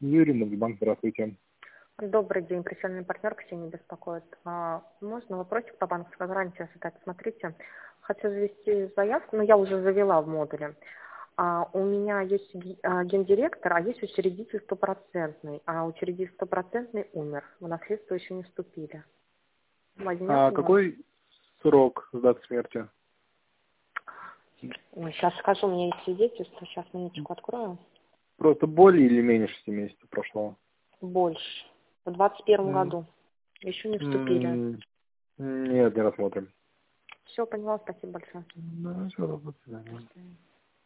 Юрий, Мобильбанк, здравствуйте. Добрый день, профессиональный партнер Ксения беспокоит. Можно вопросик по банковской гарантии задать? Смотрите, хочу завести заявку, но я уже завела в модуле. У меня есть гендиректор, а есть учредитель стопроцентный. А учредитель стопроцентный умер. В наследство еще не вступили. Возьмет ли он? Какой срок с даты смерти? Ой, сейчас скажу, у меня есть свидетельство. Сейчас минуточку открою. Просто более или менее 6 месяцев прошло? Больше. В 2021 году. Еще не вступили. Нет, не рассмотрим. Все, поняла, спасибо большое. Да, все, до свидания.